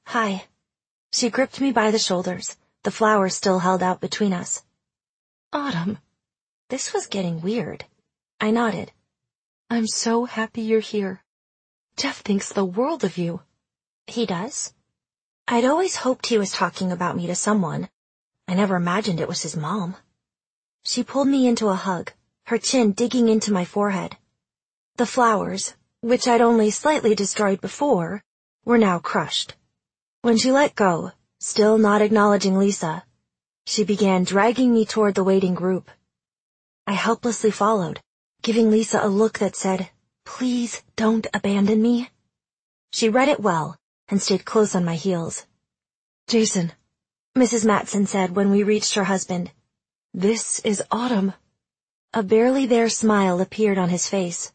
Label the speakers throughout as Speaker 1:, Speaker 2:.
Speaker 1: Hi. She gripped me by the shoulders, the flowers still held out between us. Autumn. This was getting weird. I nodded. I'm so happy you're here. Jeff thinks the world of you. He does? I'd always hoped he was talking about me to someone. I never imagined it was his mom. She pulled me into a hug, her chin digging into my forehead. The flowers, which I'd only slightly destroyed before, were now crushed. When she let go, still not acknowledging Lisa, she began dragging me toward the waiting group. I helplessly followed, giving Lisa a look that said, "Please don't abandon me." She read it well and stayed close on my heels. "Jason," Mrs. Matson said when we reached her husband, "this is Autumn." A barely there smile appeared on his face.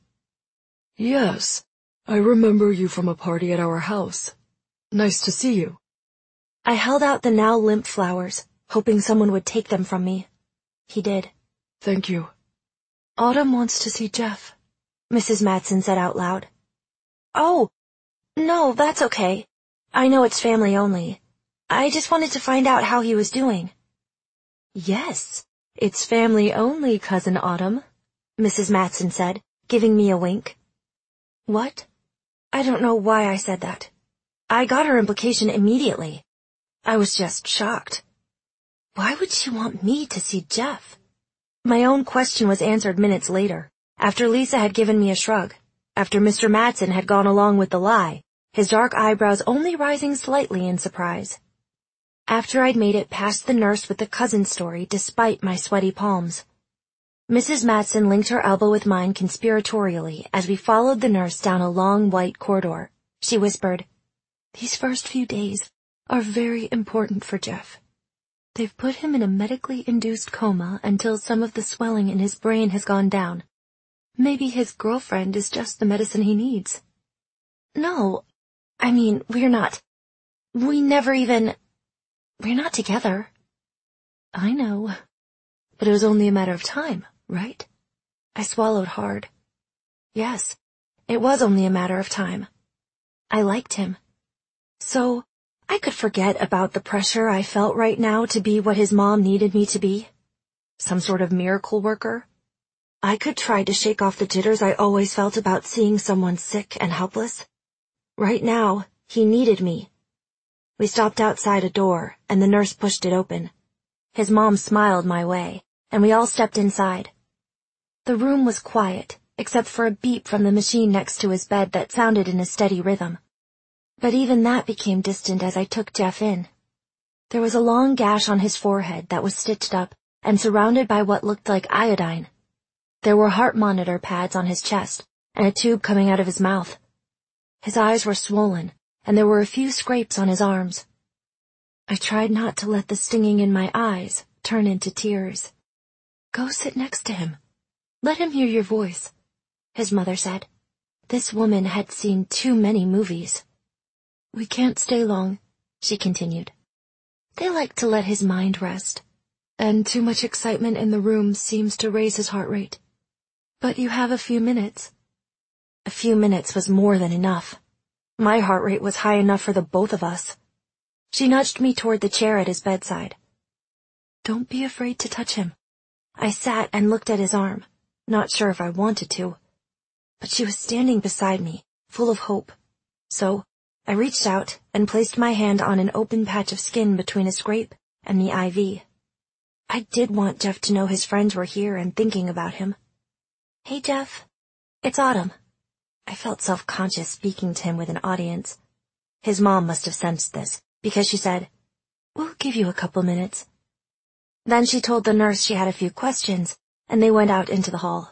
Speaker 2: Yes, I remember you from a party at our house. Nice to see you.
Speaker 1: I held out the now limp flowers, hoping someone would take them from me. He did.
Speaker 2: Thank you.
Speaker 1: Autumn wants to see Jeff, Mrs. Matson said out loud. Oh, no, that's okay. I know it's family only. I just wanted to find out how he was doing. Yes, it's family only, Cousin Autumn, Mrs. Matson said, giving me a wink. What? I don't know why I said that. I got her implication immediately. I was just shocked. Why would she want me to see Jeff? My own question was answered minutes later, after Lisa had given me a shrug, after Mr. Matson had gone along with the lie, his dark eyebrows only rising slightly in surprise. After I'd made it past the nurse with the cousin story despite my sweaty palms. Mrs. Matson linked her elbow with mine conspiratorially as we followed the nurse down a long white corridor. She whispered, "These first few days are very important for Jeff. They've put him in a medically induced coma until some of the swelling in his brain has gone down. Maybe his girlfriend is just the medicine he needs." No, I mean, we're not together. I know, but it was only a matter of time, right? I swallowed hard. Yes, it was only a matter of time. I liked him. So, I could forget about the pressure I felt right now to be what his mom needed me to be. Some sort of miracle worker. I could try to shake off the jitters I always felt about seeing someone sick and helpless. Right now, he needed me. We stopped outside a door, and the nurse pushed it open. His mom smiled my way, and we all stepped inside. The room was quiet, except for a beep from the machine next to his bed that sounded in a steady rhythm. But even that became distant as I took Jeff in. There was a long gash on his forehead that was stitched up and surrounded by what looked like iodine. There were heart monitor pads on his chest, and a tube coming out of his mouth. His eyes were swollen, and there were a few scrapes on his arms. I tried not to let the stinging in my eyes turn into tears. "Go sit next to him. Let him hear your voice," his mother said. This woman had seen too many movies. "We can't stay long," she continued. "They like to let his mind rest, and too much excitement in the room seems to raise his heart rate. But you have a few minutes." A few minutes was more than enough. My heart rate was high enough for the both of us. She nudged me toward the chair at his bedside. "Don't be afraid to touch him." I sat and looked at his arm, not sure if I wanted to. But she was standing beside me, full of hope. So, I reached out and placed my hand on an open patch of skin between a scrape and the IV. I did want Jeff to know his friends were here and thinking about him. "Hey, Jeff. It's Autumn." I felt self-conscious speaking to him with an audience. His mom must have sensed this, because she said, "We'll give you a couple minutes." Then she told the nurse she had a few questions, and they went out into the hall.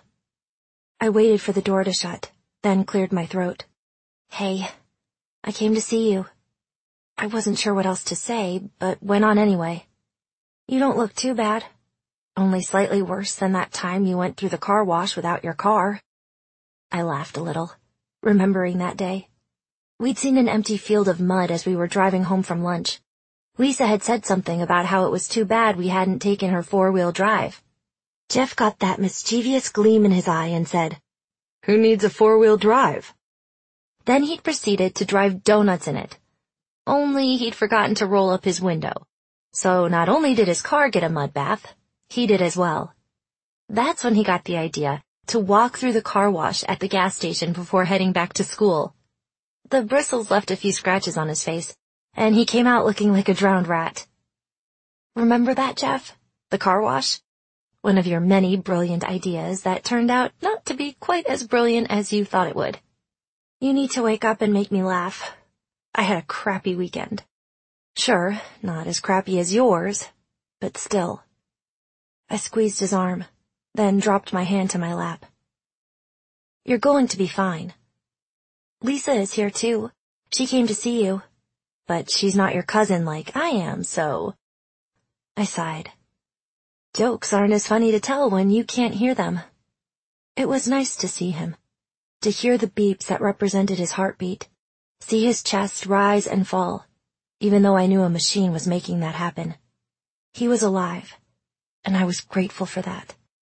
Speaker 1: I waited for the door to shut, then cleared my throat. "Hey, I came to see you." I wasn't sure what else to say, but went on anyway. "You don't look too bad. Only slightly worse than that time you went through the car wash without your car." I laughed a little, remembering that day. We'd seen an empty field of mud as we were driving home from lunch. Lisa had said something about how it was too bad we hadn't taken her four-wheel drive. Jeff got that mischievous gleam in his eye and said, "Who needs a four-wheel drive?" Then he'd proceeded to drive donuts in it. Only he'd forgotten to roll up his window. So not only did his car get a mud bath, he did as well. That's when he got the idea to walk through the car wash at the gas station before heading back to school. The bristles left a few scratches on his face, and he came out looking like a drowned rat. Remember that, Jeff? The car wash? One of your many brilliant ideas that turned out not to be quite as brilliant as you thought it would. You need to wake up and make me laugh. I had a crappy weekend. Sure, not as crappy as yours, but still. I squeezed his arm, then dropped my hand to my lap. You're going to be fine. Lisa is here too. She came to see you. But she's not your cousin like I am, so... I sighed. Jokes aren't as funny to tell when you can't hear them. It was nice to see him, to hear the beeps that represented his heartbeat, see his chest rise and fall, even though I knew a machine was making that happen. He was alive, and I was grateful for that.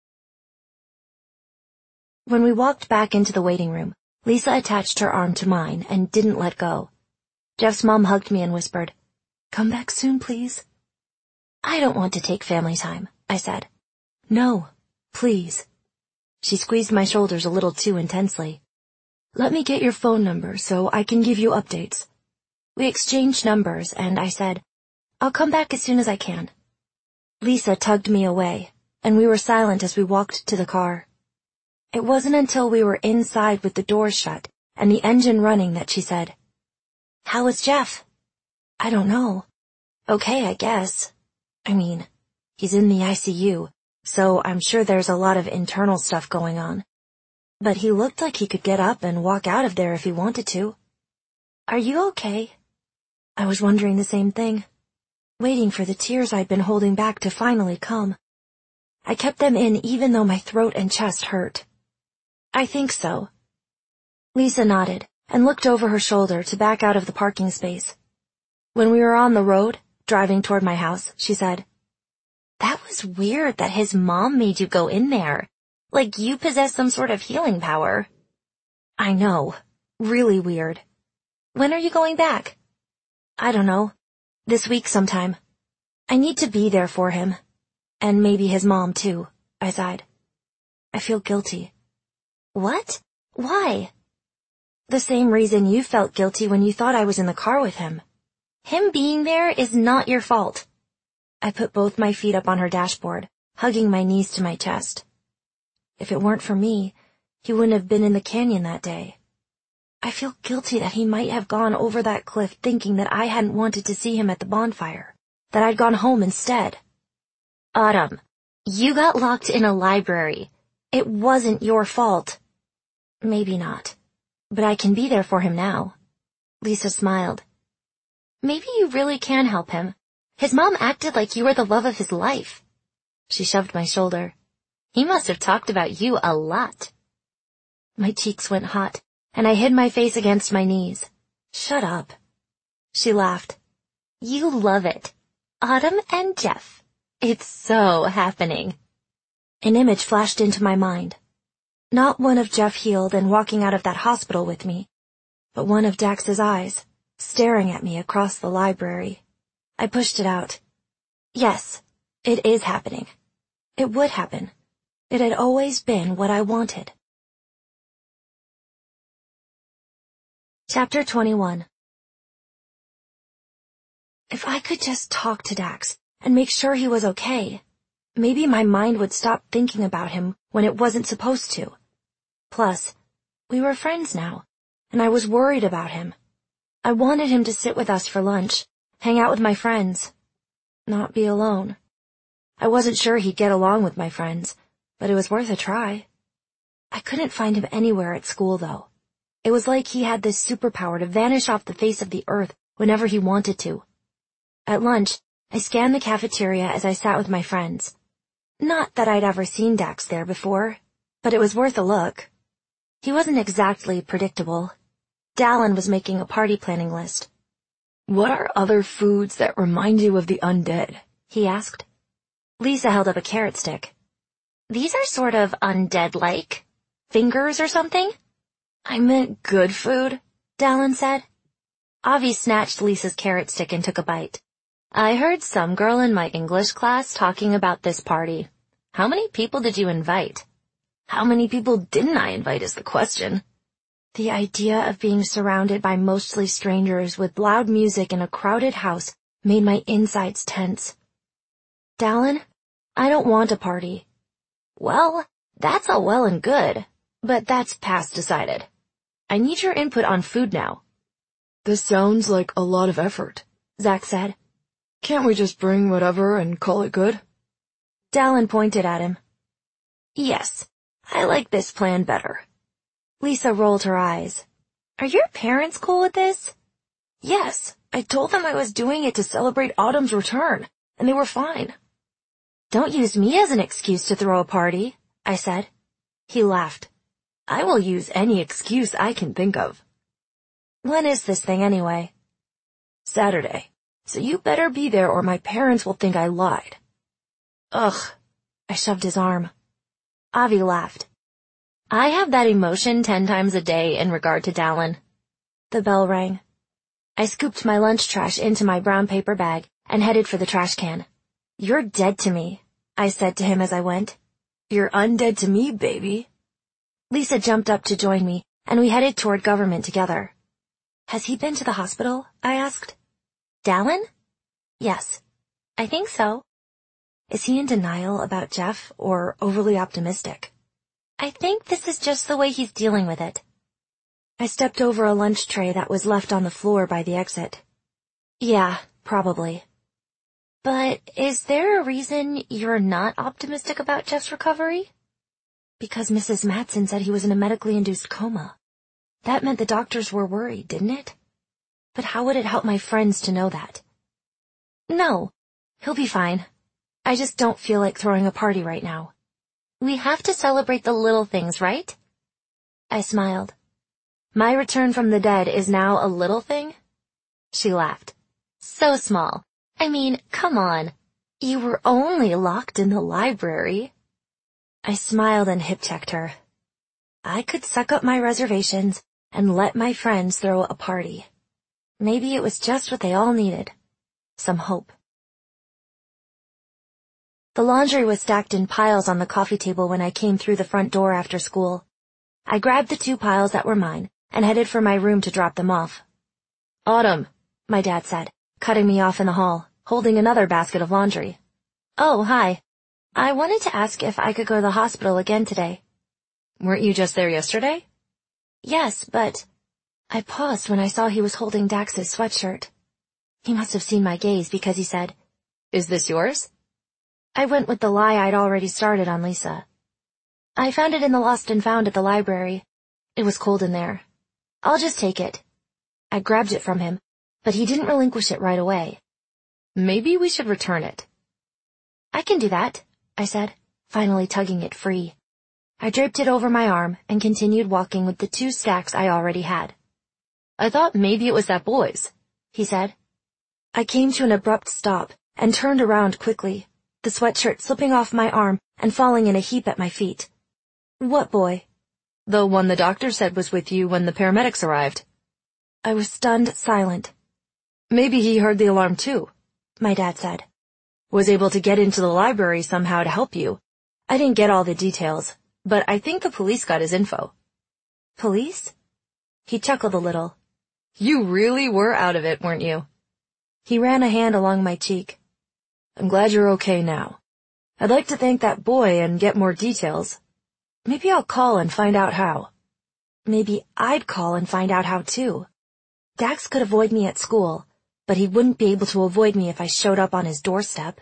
Speaker 1: When we walked back into the waiting room, Lisa attached her arm to mine and didn't let go. Jeff's mom hugged me and whispered, "Come back soon, please." "I don't want to take family time," I said. "No, please." She squeezed my shoulders a little too intensely. "Let me get your phone number so I can give you updates." We exchanged numbers, and I said, "I'll come back as soon as I can." Lisa tugged me away, and we were silent as we walked to the car. It wasn't until we were inside with the doors shut and the engine running that she said, "How is Jeff?" "I don't know. Okay, I guess. I mean, he's in the ICU, so I'm sure there's a lot of internal stuff going on. But he looked like he could get up and walk out of there if he wanted to. Are you okay?" I was wondering the same thing, waiting for the tears I'd been holding back to finally come. I kept them in even though my throat and chest hurt. "I think so." Lisa nodded and looked over her shoulder to back out of the parking space. When we were on the road, driving toward my house, she said, "That was weird that his mom made you go in there, like you possess some sort of healing power." "I know. Really weird. When are you going back?" "I don't know. This week sometime. I need to be there for him. And maybe his mom too," I sighed. "I feel guilty." "What? Why?" "The same reason you felt guilty when you thought I was in the car with him. Him being there is not your fault." I put both my feet up on her dashboard, hugging my knees to my chest. If it weren't for me, he wouldn't have been in the canyon that day. I feel guilty that he might have gone over that cliff thinking that I hadn't wanted to see him at the bonfire, that I'd gone home instead. "Autumn, you got locked in a library. It wasn't your fault." "Maybe not, but I can be there for him now." Lisa smiled. "Maybe you really can help him. His mom acted like you were the love of his life." She shoved my shoulder. "He must have talked about you a lot." My cheeks went hot, and I hid my face against my knees. "Shut up." She laughed. "You love it. Autumn and Jeff. It's so happening." An image flashed into my mind. Not one of Jeff healed and walking out of that hospital with me, but one of Dax's eyes, staring at me across the library. I pushed it out. Yes, it is happening. It would happen. It had always been what I wanted. Chapter 21. If I could just talk to Dax and make sure he was okay, maybe my mind would stop thinking about him when it wasn't supposed to. Plus, we were friends now, and I was worried about him. I wanted him to sit with us for lunch, hang out with my friends, not be alone. I wasn't sure he'd get along with my friends, but it was worth a try. I couldn't find him anywhere at school, though. It was like he had this superpower to vanish off the face of the earth whenever he wanted to. At lunch, I scanned the cafeteria as I sat with my friends. Not that I'd ever seen Dax there before, but it was worth a look. He wasn't exactly predictable. Dallin was making a party planning list.
Speaker 2: "What are other foods that remind you of the undead?"
Speaker 1: he asked. Lisa held up a carrot stick. "These are sort of undead-like. Fingers or something?" "I meant good food," Dallin said. Avi snatched Lisa's carrot stick and took a bite. I heard some girl in my English class talking about this party. How many people did you invite? How many people didn't I invite is the question. The idea of being surrounded by mostly strangers with loud music in a crowded house made my insides tense. Dallin, I don't want a party. Well, that's all well and good, but that's past decided. I need your input on food now.
Speaker 2: This sounds like a lot of effort,
Speaker 1: Zach said.
Speaker 2: Can't we just bring whatever and call it good?
Speaker 1: Dallin pointed at him. Yes, I like this plan better. Lisa rolled her eyes. Are your parents cool with this? Yes, I told them I was doing it to celebrate Autumn's return, and they were fine. Don't use me as an excuse to throw a party, I said. He laughed. I will use any excuse I can think of. When is this thing anyway? Saturday. So you better be there or my parents will think I lied. Ugh. I shoved his arm. Avi laughed. I have that emotion 10 times a day in regard to Dallin. The bell rang. I scooped my lunch trash into my brown paper bag and headed for the trash can. You're dead to me, I said to him as I went. You're undead to me, baby. Lisa jumped up to join me, and we headed toward government together. Has he been to the hospital? I asked. Dallin? Yes. I think so. Is he in denial about Jeff or overly optimistic? I think this is just the way he's dealing with it. I stepped over a lunch tray that was left on the floor by the exit. Yeah, probably. But is there a reason you're not optimistic about Jeff's recovery? Because Mrs. Matson said he was in a medically induced coma. That meant the doctors were worried, didn't it? But how would it help my friends to know that? No, he'll be fine. I just don't feel like throwing a party right now. We have to celebrate the little things, right? I smiled. My return from the dead is now a little thing? She laughed. So small. I mean, come on. You were only locked in the library. I smiled and hip-checked her. I could suck up my reservations and let my friends throw a party. Maybe it was just what they all needed. Some hope. The laundry was stacked in piles on the coffee table when I came through the front door after school. I grabbed the 2 piles that were mine and headed for my room to drop them off. Autumn, my dad said, cutting me off in the hall, holding another basket of laundry. Oh, hi. I wanted to ask if I could go to the hospital again today. Weren't you just there yesterday? Yes, but... I paused when I saw he was holding Dax's sweatshirt. He must have seen my gaze because he said, Is this yours? I went with the lie I'd already started on Lisa. I found it in the lost and found at the library. It was cold in there. I'll just take it. I grabbed it from him, but he didn't relinquish it right away. Maybe we should return it. I can do that, I said, finally tugging it free. I draped it over my arm and continued walking with the 2 stacks I already had. I thought maybe it was that boy's, he said. I came to an abrupt stop and turned around quickly, the sweatshirt slipping off my arm and falling in a heap at my feet. What boy? The one the doctor said was with you when the paramedics arrived. I was stunned silent. Maybe he heard the alarm too, my dad said. Was able to get into the library somehow to help you. I didn't get all the details, but I think the police got his info. Police? He chuckled a little. You really were out of it, weren't you? He ran a hand along my cheek. I'm glad you're okay now. I'd like to thank that boy and get more details. Maybe I'll call and find out how. Maybe I'd call and find out how too. Dax could avoid me at school, but he wouldn't be able to avoid me if I showed up on his doorstep.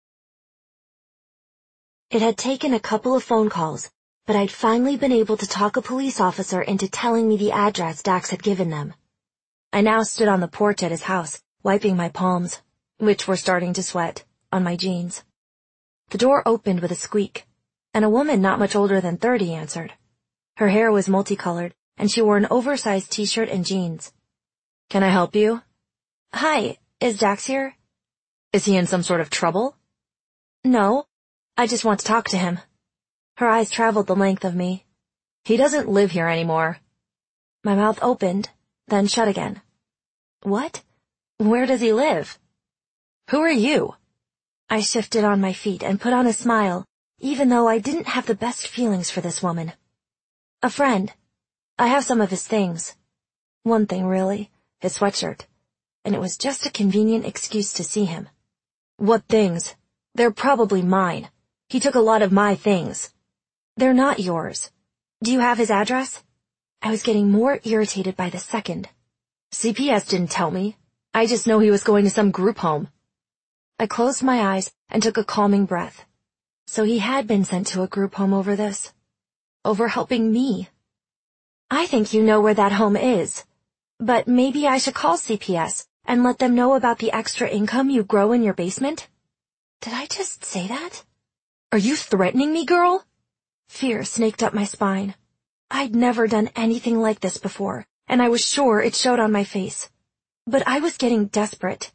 Speaker 1: It had taken a couple of phone calls, but I'd finally been able to talk a police officer into telling me the address Dax had given them. I now stood on the porch at his house, wiping my palms, which were starting to sweat, on my jeans. The door opened with a squeak, and a woman not much older than 30 answered. Her hair was multicolored, and she wore an oversized t-shirt and jeans. Can I help you? Hi, is Dax here? Is he in some sort of trouble? No, I just want to talk to him. Her eyes traveled the length of me. He doesn't live here anymore. My mouth opened, then shut again. What? Where does he live? Who are you? I shifted on my feet and put on a smile, even though I didn't have the best feelings for this woman. A friend. I have some of his things. One thing, really, his sweatshirt. And it was just a convenient excuse to see him. What things? They're probably mine. He took a lot of my things. They're not yours. Do you have his address? I was getting more irritated by the second. CPS didn't tell me. I just know he was going to some group home. I closed my eyes and took a calming breath. So he had been sent to a group home over this. Over helping me. I think you know where that home is. But maybe I should call CPS and let them know about the extra income you grow in your basement? Did I just say that? Are you threatening me, girl? Fear snaked up my spine. I'd never done anything like this before, and I was sure it showed on my face. But I was getting desperate.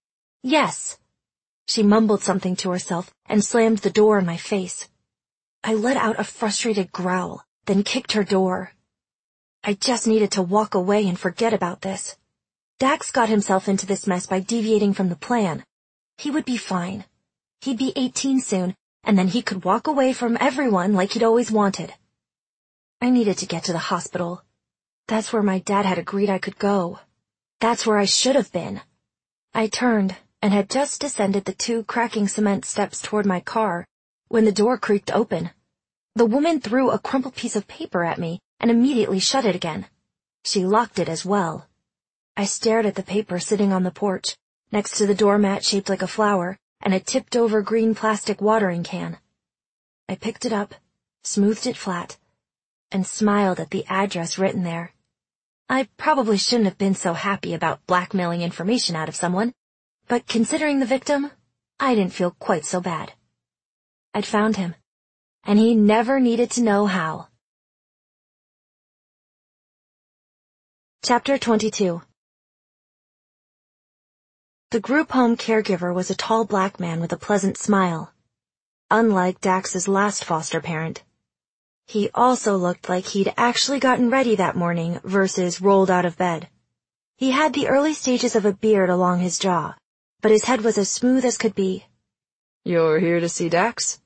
Speaker 1: Yes. She mumbled something to herself and slammed the door in my face. I let out a frustrated growl, then kicked her door. I just needed to walk away and forget about this. Dax got himself into this mess by deviating from the plan. He would be fine. He'd be 18 soon, and then he could walk away from everyone like he'd always wanted. I needed to get to the hospital. That's where my dad had agreed I could go. That's where I should have been. I turned and had just descended the 2 cracking cement steps toward my car when the door creaked open. The woman threw a crumpled piece of paper at me and immediately shut it again. She locked it as well. I stared at the paper sitting on the porch, next to the doormat shaped like a flower and a tipped-over green plastic watering can. I picked it up, smoothed it flat, and smiled at the address written there. I probably shouldn't have been so happy about blackmailing information out of someone, but considering the victim, I didn't feel quite so bad. I'd found him, and he never needed to know how. Chapter 22. The group home caregiver was a tall black man with a pleasant smile. Unlike Dax's last foster parent. He also looked like he'd actually gotten ready that morning versus rolled out of bed. He had the early stages of a beard along his jaw, but his head was as smooth as could be.
Speaker 2: You're here to see Dax?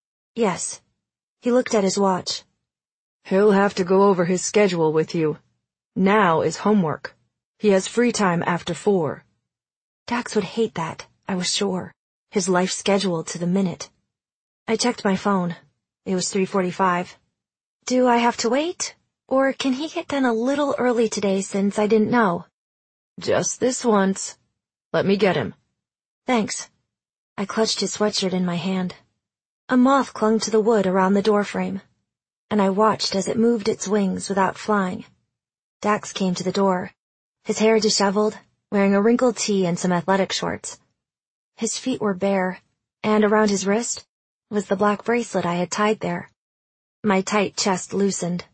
Speaker 1: Yes. He looked at his watch.
Speaker 2: He'll have to go over his schedule with you. Now is homework. He has free time after 4.
Speaker 1: Dax would hate that, I was sure. His life scheduled to the minute. I checked my phone. It was 3:45. Do I have to wait? Or can he get done a little early today since I didn't know?
Speaker 2: Just this once. Let me get him.
Speaker 1: Thanks. I clutched his sweatshirt in my hand. A moth clung to the wood around the doorframe, and I watched as it moved its wings without flying. Dax came to the door, his hair disheveled, wearing a wrinkled tee and some athletic shorts. His feet were bare, and around his wrist was the black bracelet I had tied there. My tight chest loosened.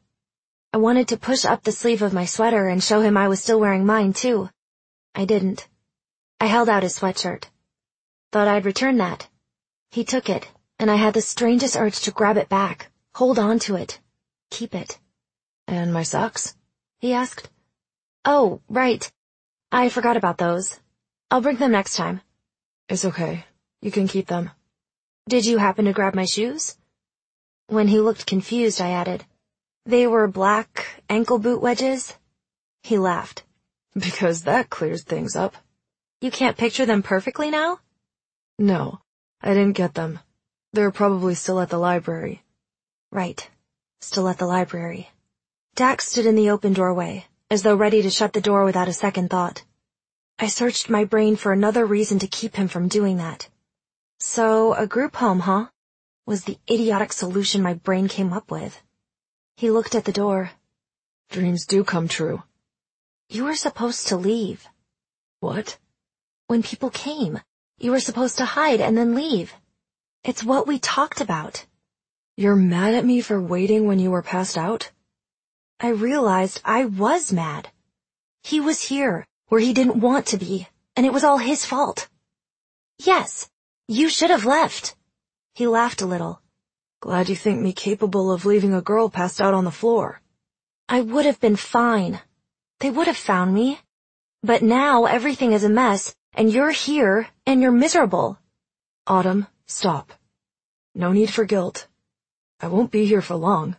Speaker 1: I wanted to push up the sleeve of my sweater and show him I was still wearing mine, too. I didn't. I held out his sweatshirt. Thought I'd return that. He took it, and I had the strangest urge to grab it back, hold on to it, keep it.
Speaker 2: And my socks?
Speaker 1: He asked. Oh, right. I forgot about those. I'll bring them next time.
Speaker 2: It's okay. You can keep them.
Speaker 1: Did you happen to grab my shoes? When he looked confused, I added, They were black ankle boot wedges. He laughed.
Speaker 2: Because that clears things up.
Speaker 1: You can't picture them perfectly now?
Speaker 2: No, I didn't get them. They're probably still at the library.
Speaker 1: Right. Still at the library. Dax stood in the open doorway, as though ready to shut the door without a second thought. I searched my brain for another reason to keep him from doing that. So, a group home, huh? Was the idiotic solution my brain came up with. He looked at the door.
Speaker 2: Dreams do come true.
Speaker 1: You were supposed to leave.
Speaker 2: What?
Speaker 1: When people came, you were supposed to hide and then leave. It's what we talked about.
Speaker 2: You're mad at me for waiting when you were passed out?
Speaker 1: I realized I was mad. He was here, where he didn't want to be, and it was all his fault. Yes, you should have left. He laughed a little.
Speaker 2: Glad you think me capable of leaving a girl passed out on the floor.
Speaker 1: I would have been fine. They would have found me. But now everything is a mess, and you're here, and you're miserable.
Speaker 2: Autumn, stop. No need for guilt. I won't be here for long.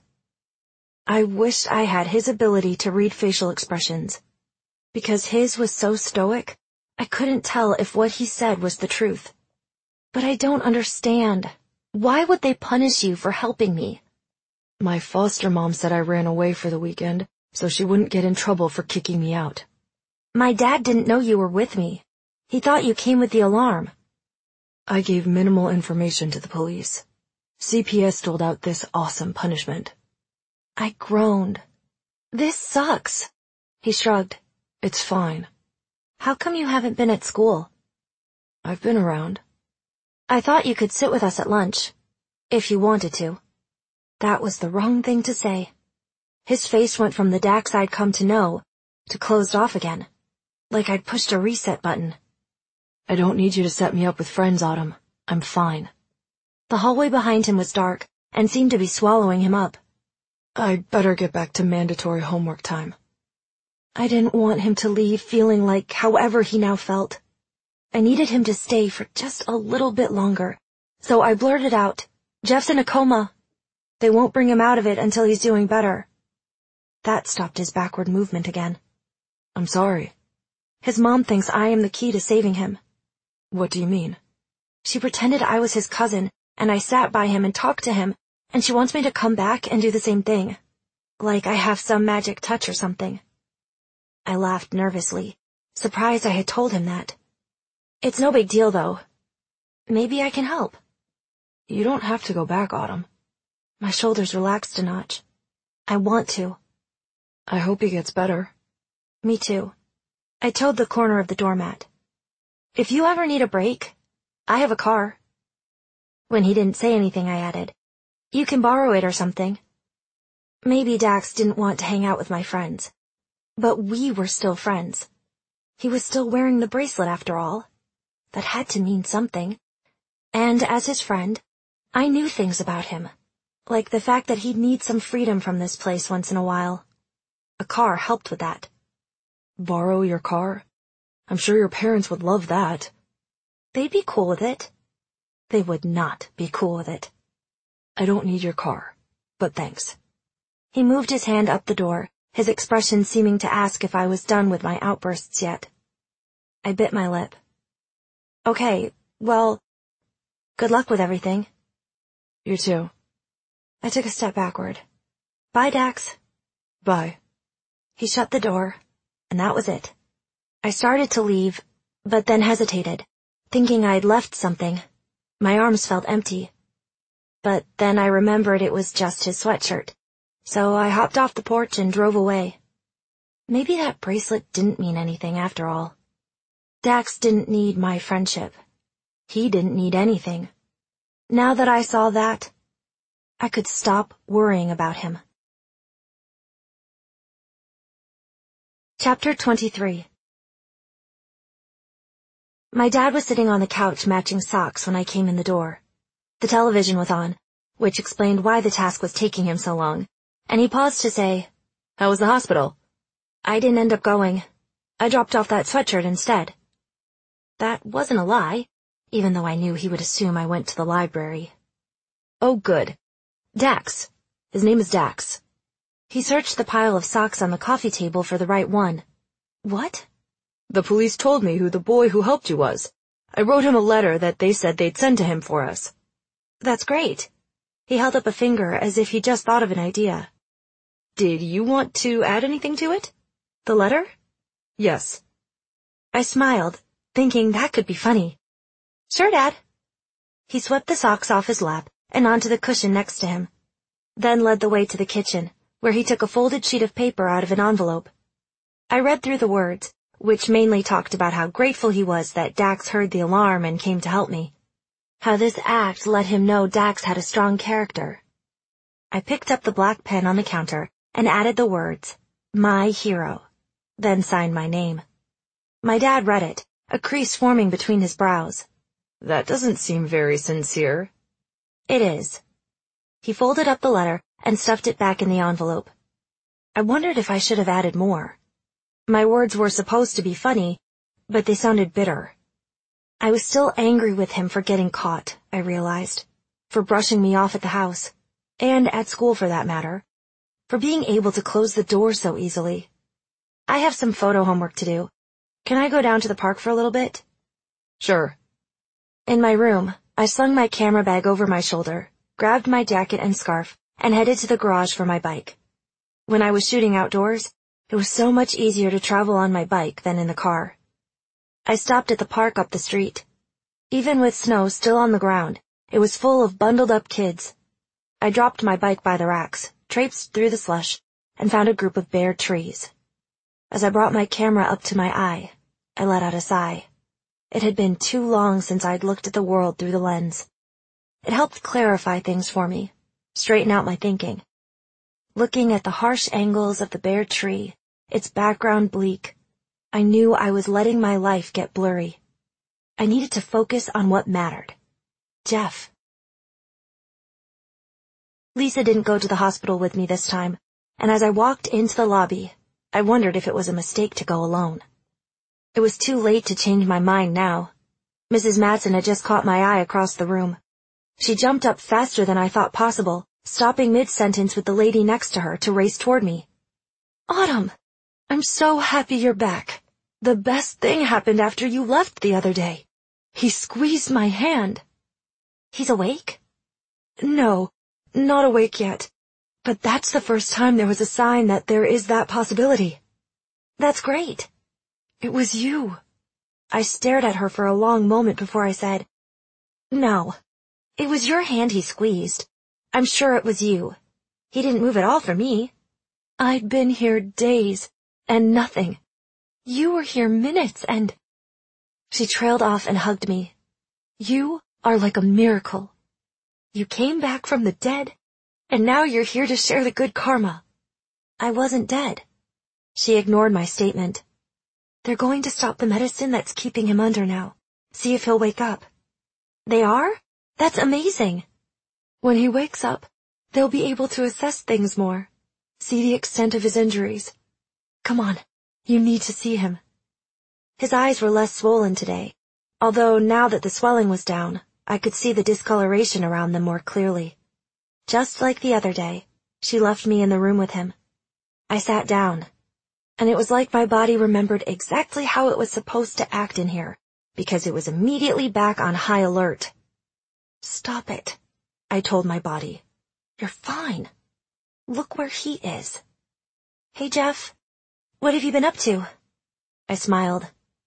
Speaker 2: I wished I had his ability to read facial expressions. Because his was so stoic, I couldn't tell if what he said was the truth. But I don't understand. Why would they punish you for helping me? My foster mom said I ran away for the weekend, so she wouldn't get in trouble for kicking me out.
Speaker 1: My dad didn't know you were with me. He thought you came with the alarm.
Speaker 2: I gave minimal information to the police. CPS doled out this awesome punishment.
Speaker 1: I groaned. This sucks. He shrugged.
Speaker 2: It's fine.
Speaker 1: How come you haven't been at school?
Speaker 2: I've been around.
Speaker 1: I thought you could sit with us at lunch. If you wanted to. That was the wrong thing to say. His face went from the Dax I'd come to know to closed off again. Like I'd pushed a reset button.
Speaker 2: I don't need you to set me up with friends, Autumn. I'm fine.
Speaker 1: The hallway behind him was dark and seemed to be swallowing him up.
Speaker 2: I'd better get back to mandatory homework time.
Speaker 1: I didn't want him to leave feeling like however he now felt. I needed him to stay for just a little bit longer, so I blurted out, "Jeff's in a coma. They won't bring him out of it until he's doing better." That stopped his backward movement again.
Speaker 2: I'm sorry.
Speaker 1: His mom thinks I am the key to saving him.
Speaker 2: What do you mean?
Speaker 1: She pretended I was his cousin, and I sat by him and talked to him, and she wants me to come back and do the same thing. Like I have some magic touch or something. I laughed nervously, surprised I had told him that. It's no big deal, though. Maybe I can help.
Speaker 2: You don't have to go back, Autumn.
Speaker 1: My shoulders relaxed a notch. I want to.
Speaker 2: I hope he gets better.
Speaker 1: Me too. I toed the corner of the doormat. If you ever need a break, I have a car. When he didn't say anything, I added, "You can borrow it or something." Maybe Dax didn't want to hang out with my friends. But we were still friends. He was still wearing the bracelet after all. That had to mean something. And as his friend, I knew things about him. Like the fact that he'd need some freedom from this place once in a while. A car helped with that.
Speaker 2: Borrow your car? I'm sure your parents would love that.
Speaker 1: They'd be cool with it. They would not be cool with it.
Speaker 2: I don't need your car, but thanks.
Speaker 1: He moved his hand up the door, his expression seeming to ask if I was done with my outbursts yet. I bit my lip. Okay, well, good luck with everything.
Speaker 2: You too.
Speaker 1: I took a step backward. Bye, Dax.
Speaker 2: Bye.
Speaker 1: He shut the door, and that was it. I started to leave, but then hesitated, thinking I'd left something. My arms felt empty. But then I remembered it was just his sweatshirt, so I hopped off the porch and drove away. Maybe that bracelet didn't mean anything after all. Dax didn't need my friendship. He didn't need anything. Now that I saw that, I could stop worrying about him. Chapter 23. My dad was sitting on the couch matching socks when I came in the door. The television was on, which explained why the task was taking him so long, and he paused to say, "How was the hospital?" I didn't end up going. I dropped off that sweatshirt instead. That wasn't a lie, even though I knew he would assume I went to the library. Oh, good. Dax. His name is Dax. He searched the pile of socks on the coffee table for the right one. What?
Speaker 2: The police told me who the boy who helped you was. I wrote him a letter that they said they'd send to him for us.
Speaker 1: That's great. He held up a finger as if he just thought of an idea.
Speaker 2: Did you want to add anything to it?
Speaker 1: The letter?
Speaker 2: Yes.
Speaker 1: I smiled, thinking that could be funny. Sure, Dad. He swept the socks off his lap and onto the cushion next to him, then led the way to the kitchen, where he took a folded sheet of paper out of an envelope. I read through the words, which mainly talked about how grateful he was that Dax heard the alarm and came to help me. How this act let him know Dax had a strong character. I picked up the black pen on the counter and added the words, "My hero," then signed my name. My dad read it, a crease forming between his brows.
Speaker 2: That doesn't seem very sincere.
Speaker 1: It is. He folded up the letter and stuffed it back in the envelope. I wondered if I should have added more.
Speaker 2: My words were supposed to be funny, but they sounded bitter. I was still angry with him for getting caught, I realized, for brushing me off at the house, and at school for that matter, for being able to close the door so easily. I have some photo homework to do. Can I go down to the park for a little bit?
Speaker 1: Sure.
Speaker 2: In my room, I slung my camera bag over my shoulder, grabbed my jacket and scarf, and headed to the garage for my bike. When I was shooting outdoors, it was so much easier to travel on my bike than in the car. I stopped at the park up the street. Even with snow still on the ground, it was full of bundled-up kids. I dropped my bike by the racks, traipsed through the slush, and found a group of bare trees. As I brought my camera up to my eye, I let out a sigh. It had been too long since I'd looked at the world through the lens. It helped clarify things for me, straighten out my thinking. Looking at the harsh angles of the bare tree, its background bleak, I knew I was letting my life get blurry. I needed to focus on what mattered. Jeff. Lisa didn't go to the hospital with me this time, and as I walked into the lobby, I wondered if it was a mistake to go alone. It was too late to change my mind now. Mrs. Matson had just caught my eye across the room. She jumped up faster than I thought possible, stopping mid-sentence with the lady next to her to race toward me. Autumn, I'm so happy you're back. The best thing happened after you left the other day. He squeezed my hand. He's awake? No, not awake yet. But that's the first time there was a sign that there is that possibility. That's great. It was you. I stared at her for a long moment before I said, No, it was your hand he squeezed. I'm sure it was you. He didn't move at all for me. I'd been here days, and nothing. You were here minutes, and... She trailed off and hugged me. You are like a miracle. You came back from the dead, and now you're here to share the good karma. I wasn't dead. She ignored my statement. They're going to stop the medicine that's keeping him under now. See if he'll wake up. They are? That's amazing. When he wakes up, they'll be able to assess things more. See the extent of his injuries. Come on, you need to see him. His eyes were less swollen today, although now that the swelling was down, I could see the discoloration around them more clearly. Just like the other day, she left me in the room with him. I sat down, and it was like my body remembered exactly how it was supposed to act in here, because it was immediately back on high alert. Stop it, I told my body. You're fine. Look where he is. Hey, Jeff, what have you been up to? I smiled.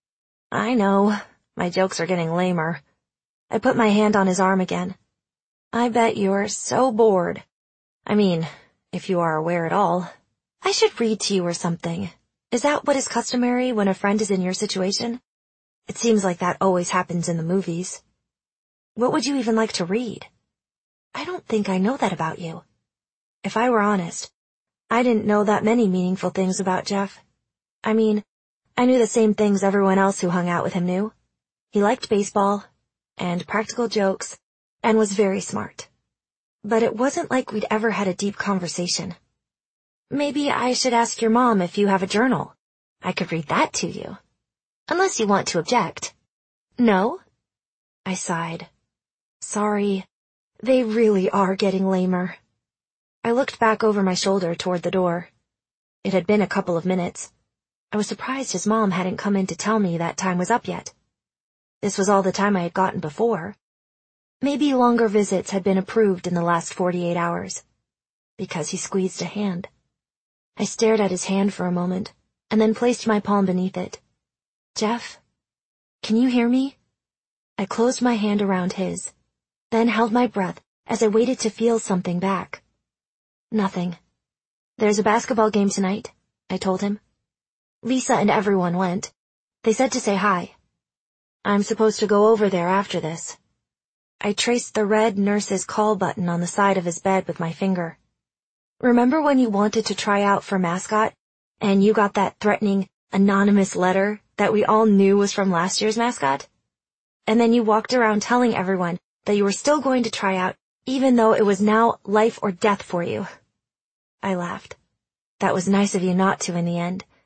Speaker 2: I know, my jokes are getting lamer. I put my hand on his arm again. I bet you're so bored. I mean, if you are aware at all. I should read to you or something. Is that what is customary when a friend is in your situation? It seems like that always happens in the movies. What would you even like to read? I don't think I know that about you. If I were honest, I didn't know that many meaningful things about Jeff. I mean, I knew the same things everyone else who hung out with him knew. He liked baseball, and practical jokes, and was very smart. But it wasn't like we'd ever had a deep conversation. Maybe I should ask your mom if you have a journal. I could read that to you. Unless you want to object. No? I sighed. Sorry, they really are getting lamer. I looked back over my shoulder toward the door. It had been a couple of minutes. I was surprised his mom hadn't come in to tell me that time was up yet. This was all the time I had gotten before. Maybe longer visits had been approved in the last 48 hours. Because he squeezed a hand. I stared at his hand for a moment, and then placed my palm beneath it. Jeff, can you hear me? I closed my hand around his, then held my breath as I waited to feel something back. Nothing. There's a basketball game tonight, I told him. Lisa and everyone went. They said to say hi. I'm supposed to go over there after this. I traced the red nurse's call button on the side of his bed with my finger. Remember when you wanted to try out for mascot, and you got that threatening, anonymous letter that we all knew was from last year's mascot? And then you walked around telling everyone that you were still going to try out, even though it was now life or death for you. I laughed. That was nice of you not to in the end.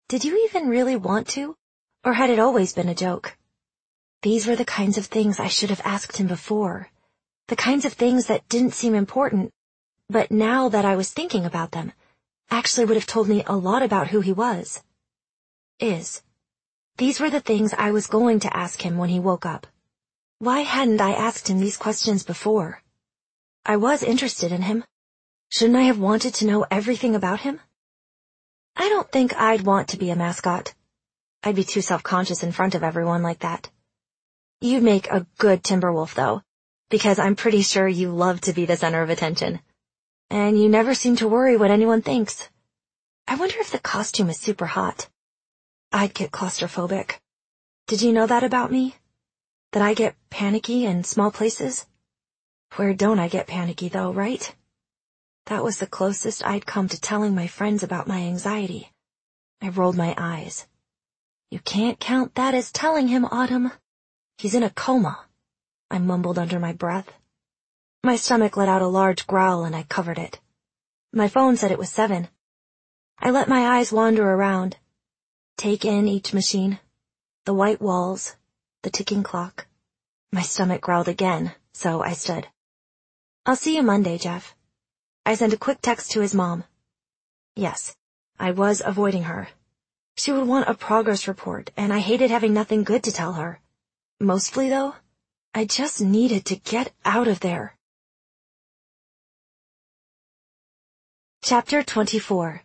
Speaker 1: Did you even really want to? Or had it always been a joke? These were the kinds of things I should have asked him before. The kinds of things that didn't seem important, but now that I was thinking about them, actually would have told me a lot about who he was. These were the things I was going to ask him when he woke up. Why hadn't I asked him these questions before? I was interested in him. Shouldn't I have wanted to know everything about him? I don't think I'd want to be a mascot. I'd be too self-conscious in front of everyone like that. You'd make a good Timberwolf, though, because I'm pretty sure you love to be the center of attention. And you never seem to worry what anyone thinks. I wonder if the costume is super hot. I'd get claustrophobic. Did you know that about me? That I get panicky in small places? Where don't I get panicky, though, right? That was the closest I'd come to telling my friends about my anxiety. I rolled my eyes. You can't count that as telling him, Autumn. He's in a coma, I mumbled under my breath. My stomach let out a large growl and I covered it. My phone said it was 7. I let my eyes wander around, take in each machine, the white walls, the ticking clock. My stomach growled again, so I stood. I'll see you Monday, Jeff. I sent a quick text to his mom. Yes, I was avoiding her. She would want a progress report, and I hated having nothing good to tell her. Mostly, though, I just needed to get out of there. Chapter 24.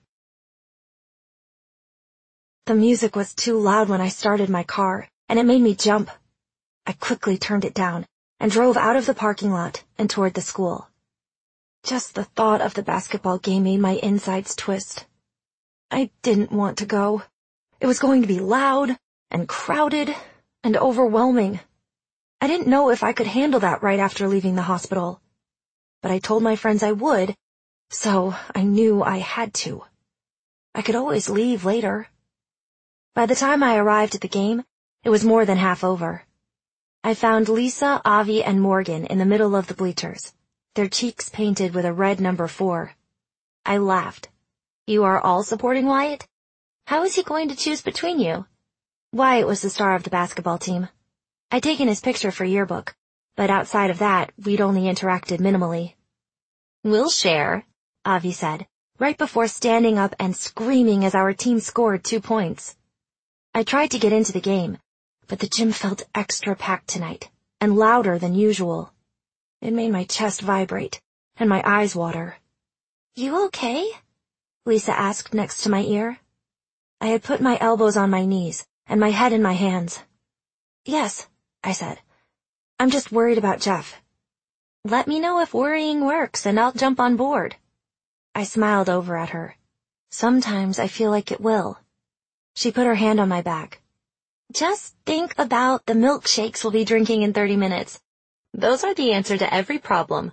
Speaker 1: The music was too loud when I started my car, and it made me jump. I quickly turned it down and drove out of the parking lot and toward the school. Just the thought of the basketball game made my insides twist. I didn't want to go. It was going to be loud and crowded and overwhelming. I didn't know if I could handle that right after leaving the hospital. But I told my friends I would, so I knew I had to. I could always leave later. By the time I arrived at the game, it was more than half over. I found Lisa, Avi, and Morgan in the middle of the bleachers, their cheeks painted with a red number 4. I laughed. You are all supporting Wyatt? How is he going to choose between you? Wyatt was the star of the basketball team. I'd taken his picture for yearbook, but outside of that, we'd only interacted minimally. We'll share, Avi said, right before standing up and screaming as our team scored 2 points. I tried to get into the game, but the gym felt extra packed tonight, and louder than usual. It made my chest vibrate, and my eyes water. You okay? Lisa asked next to my ear. I had put my elbows on my knees, and my head in my hands. Yes, I said. I'm just worried about Jeff. Let me know if worrying works, and I'll jump on board. I smiled over at her. Sometimes I feel like it will. She put her hand on my back. Just think about the milkshakes we'll be drinking in 30 minutes. Those are the answer to every problem.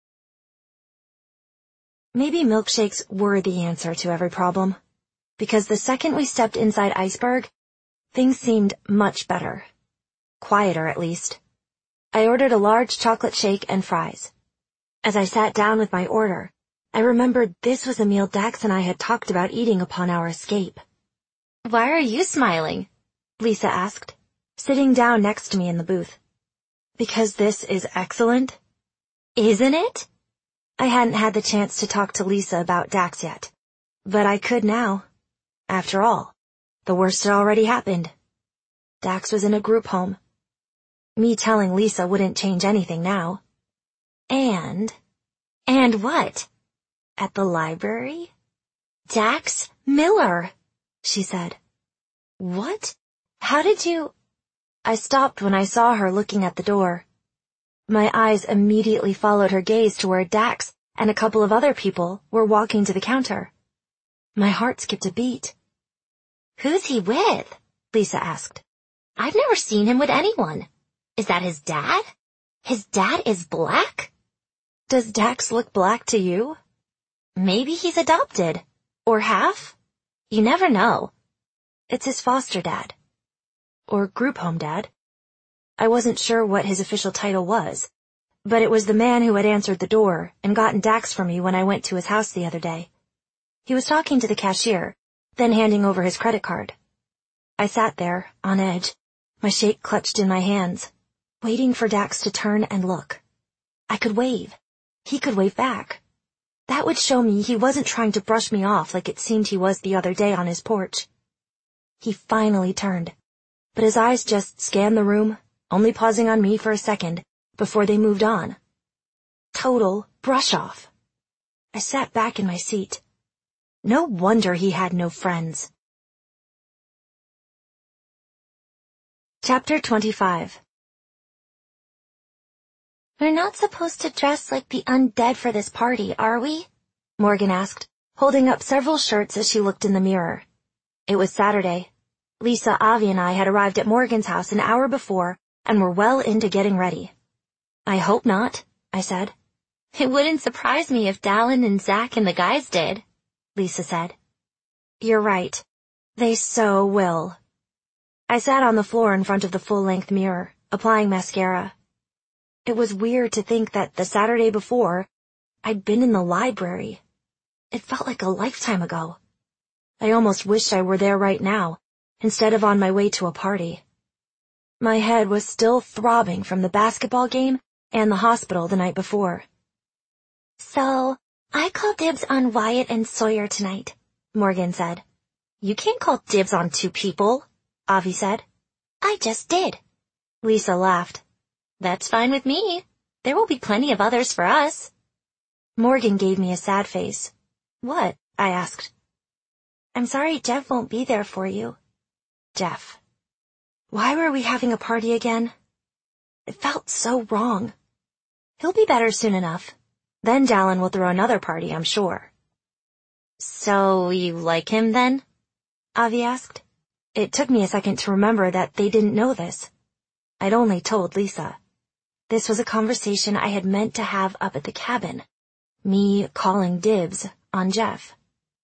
Speaker 1: Maybe milkshakes were the answer to every problem, because the second we stepped inside Iceberg, things seemed much better. Quieter, at least. I ordered a large chocolate shake and fries. As I sat down with my order, I remembered this was a meal Dax and I had talked about eating upon our escape. Why are you smiling? Lisa asked, sitting down next to me in the booth. Because this is excellent. Isn't it? I hadn't had the chance to talk to Lisa about Dax yet, but I could now. After all, the worst had already happened. Dax was in a group home. Me telling Lisa wouldn't change anything now. And what? At the library? Dax Miller, she said. What? How did you... I stopped when I saw her looking at the door. My eyes immediately followed her gaze to where Dax and a couple of other people were walking to the counter. My heart skipped a beat. Who's he with? Lisa asked. I've never seen him with anyone. Is that his dad? His dad is black? Does Dax look black to you? Maybe he's adopted. Or half. You never know. It's his foster dad. Or group home dad. I wasn't sure what his official title was, but it was the man who had answered the door and gotten Dax for me when I went to his house the other day. He was talking to the cashier,
Speaker 2: then handing over his credit card. I sat there, on edge, my shake clutched in my hands, waiting for Dax to turn and look. I could wave. He could wave back. That would show me he wasn't trying to brush me off like it seemed he was the other day on his porch. He finally turned, but his eyes just scanned the room, only pausing on me for a second before they moved on. Total brush-off. I sat back in my seat. No wonder he had no friends. Chapter 25.
Speaker 1: We're not supposed to dress like the undead for this party, are we? Morgan asked, holding up several shirts as she looked in the mirror. It was Saturday. Lisa, Avi, and I had arrived at Morgan's house an hour before and were well into getting ready. I hope not, I said.
Speaker 3: It wouldn't surprise me if Dallin and Zach and the guys did, Lisa said.
Speaker 2: You're right. They so will. I sat on the floor in front of the full-length mirror, applying mascara. It was weird to think that the Saturday before, I'd been in the library. It felt like a lifetime ago. I almost wished I were there right now, instead of on my way to a party. My head was still throbbing from the basketball game and the hospital the night before.
Speaker 1: So, I call dibs on Wyatt and Sawyer tonight, Morgan said.
Speaker 3: You can't call dibs on two people, Avi said.
Speaker 1: I just did.
Speaker 2: Lisa laughed.
Speaker 3: That's fine with me. There will be plenty of others for us.
Speaker 2: Morgan gave me a sad face.
Speaker 3: What? I asked.
Speaker 1: I'm sorry Jeff won't be there for you.
Speaker 2: Jeff. Why were we having a party again? It felt so wrong. He'll be better soon enough. Then Dallin will throw another party, I'm sure.
Speaker 3: So you like him then?
Speaker 2: Avi asked. It took me a second to remember that they didn't know this. I'd only told Lisa. This was a conversation I had meant to have up at the cabin. Me calling dibs on Jeff.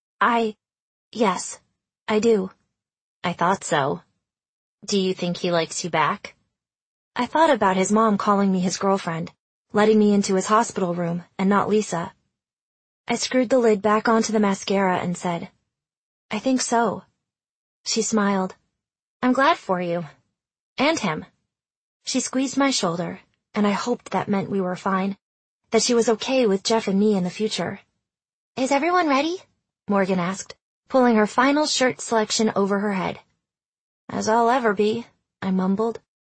Speaker 2: Yes, I do.
Speaker 3: I thought so. Do you think he likes you back?
Speaker 2: I thought about his mom calling me his girlfriend, letting me into his hospital room and not Lisa. I screwed the lid back onto the mascara and said, I think so. She smiled.
Speaker 3: I'm glad for you. And him.
Speaker 2: She squeezed my shoulder, and I hoped that meant we were fine, that she was okay with Jeff and me in the future.
Speaker 1: Is everyone ready?
Speaker 2: Morgan asked, pulling her final shirt selection over her head. As I'll ever be, I mumbled.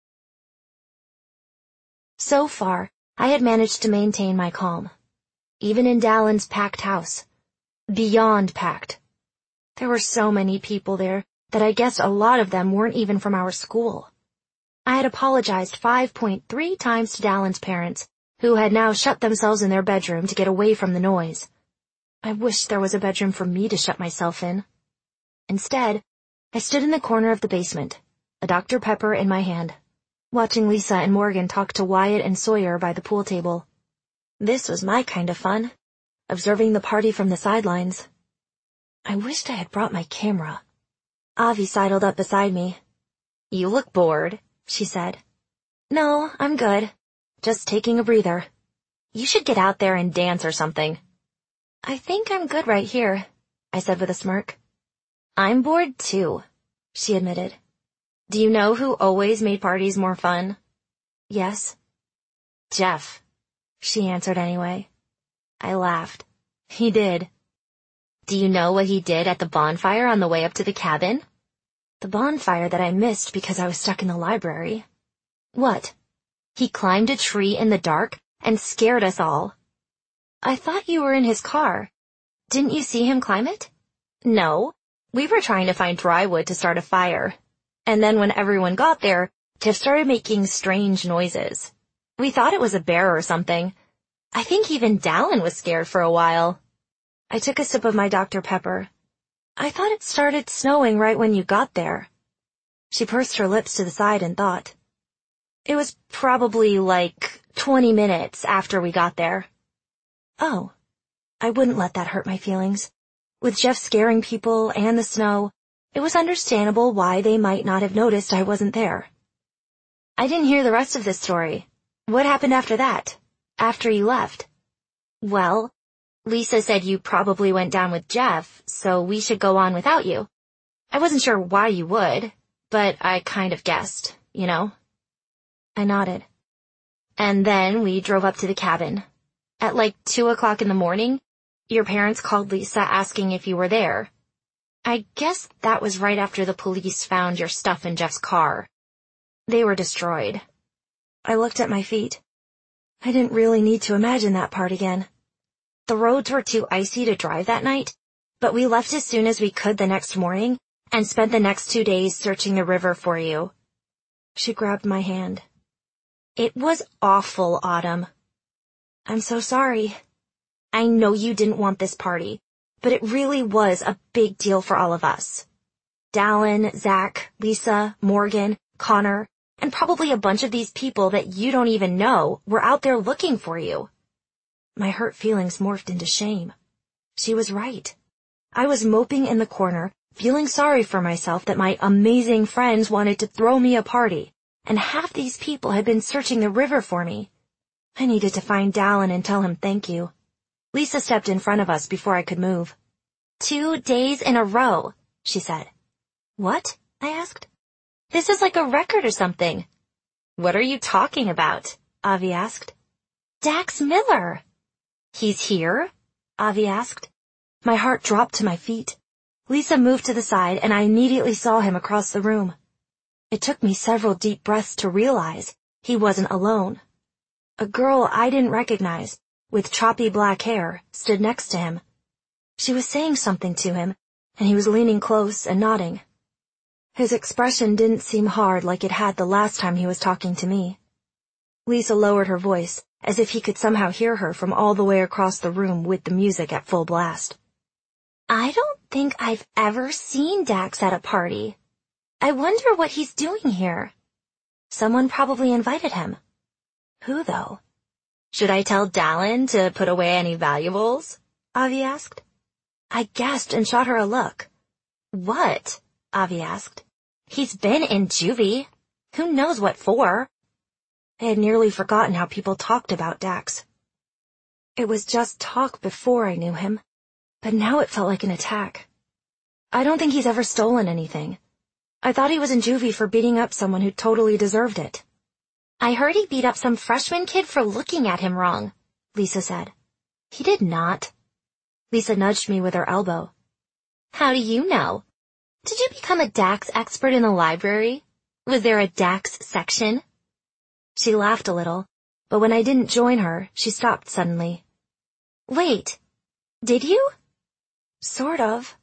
Speaker 2: So far, I had managed to maintain my calm. Even in Dallin's packed house. Beyond packed. There were so many people there that I guessed a lot of them weren't even from our school. I had apologized 5.3 times to Dallin's parents, who had now shut themselves in their bedroom to get away from the noise. I wished there was a bedroom for me to shut myself in. Instead, I stood in the corner of the basement, a Dr. Pepper in my hand, watching Lisa and Morgan talk to Wyatt and Sawyer by the pool table. This was my kind of fun, observing the party from the sidelines. I wished I had brought my camera. Avi sidled up beside me.
Speaker 3: You look bored, she said.
Speaker 2: No, I'm good. Just taking a breather.
Speaker 3: You should get out there and dance or something.
Speaker 2: I think I'm good right here, I said with a smirk.
Speaker 3: I'm bored too, she admitted. Do you know who always made parties more fun?
Speaker 2: Yes.
Speaker 3: Jeff.
Speaker 2: She answered anyway. I laughed. He did.
Speaker 3: Do you know what he did at the bonfire on the way up to the cabin?
Speaker 2: The bonfire that I missed because I was stuck in the library.
Speaker 3: What? He climbed a tree in the dark and scared us all.
Speaker 2: I thought you were in his car. Didn't you see him climb it?
Speaker 3: No. We were trying to find dry wood to start a fire. And then when everyone got there, Tiff started making strange noises. We thought it was a bear or something. I think even Dallin was scared for a while.
Speaker 2: I took a sip of my Dr. Pepper. I thought it started snowing right when you got there. She pursed her lips to the side and thought.
Speaker 3: It was probably like 20 minutes after we got there.
Speaker 2: Oh, I wouldn't let that hurt my feelings. With Jeff scaring people and the snow, it was understandable why they might not have noticed I wasn't there. I didn't hear the rest of this story. What happened after that? After you left?
Speaker 3: Well, Lisa said you probably went down with Jeff, so we should go on without you. I wasn't sure why you would, but I kind of guessed, you know?"
Speaker 1: I nodded.
Speaker 3: "And then we drove up to the cabin. At like 2:00 in the morning, your parents called Lisa asking if you were there. I guess that was right after the police found your stuff in Jeff's car. They were destroyed."
Speaker 1: I looked at my feet. I didn't really need to imagine that part again.
Speaker 3: The roads were too icy to drive that night, but we left as soon as we could the next morning and spent the next 2 days searching the river for you.
Speaker 1: She grabbed my hand.
Speaker 3: "It was awful, Autumn."
Speaker 1: "I'm so sorry."
Speaker 3: "I know you didn't want this party, but it really was a big deal for all of us. Dallin, Zach, Lisa, Morgan, Connor, and probably a bunch of these people that you don't even know were out there looking for you."
Speaker 1: My hurt feelings morphed into shame. She was right. I was moping in the corner, feeling sorry for myself that my amazing friends wanted to throw me a party, and half these people had been searching the river for me. I needed to find Dallin and tell him thank you. Lisa stepped in front of us before I could move.
Speaker 3: 2 days in a row, she said.
Speaker 1: "What?" I asked.
Speaker 3: "This is like a record or something." "What are you talking about?"
Speaker 1: Avi asked.
Speaker 3: "Dax Miller." "He's here?"
Speaker 1: Avi asked. My heart dropped to my feet. Lisa moved to the side and I immediately saw him across the room. It took me several deep breaths to realize he wasn't alone. A girl I didn't recognize, with choppy black hair, stood next to him. She was saying something to him, and he was leaning close and nodding. His expression didn't seem hard like it had the last time he was talking to me. Lisa lowered her voice, as if he could somehow hear her from all the way across the room with the music at full blast.
Speaker 3: "I don't think I've ever seen Dax at a party. I wonder what he's doing here."
Speaker 1: Someone probably invited him. Who, though?
Speaker 3: "Should I tell Dallin to put away any valuables?"
Speaker 1: Avi asked. I gasped and shot her a look.
Speaker 3: "What?"
Speaker 1: Avi asked.
Speaker 3: "He's been in juvie. Who knows what for?"
Speaker 1: I had nearly forgotten how people talked about Dax. It was just talk before I knew him, but now it felt like an attack. I don't think he's ever stolen anything. I thought he was in juvie for beating up someone who totally deserved it.
Speaker 3: "I heard he beat up some freshman kid for looking at him wrong," Lisa said.
Speaker 1: "He did not." Lisa nudged me with her elbow.
Speaker 3: "How do you know? Did you become a Dax expert in the library? Was there a Dax section?"
Speaker 1: She laughed a little, but when I didn't join her, she stopped suddenly.
Speaker 3: "Wait, did you?"
Speaker 1: "Sort of.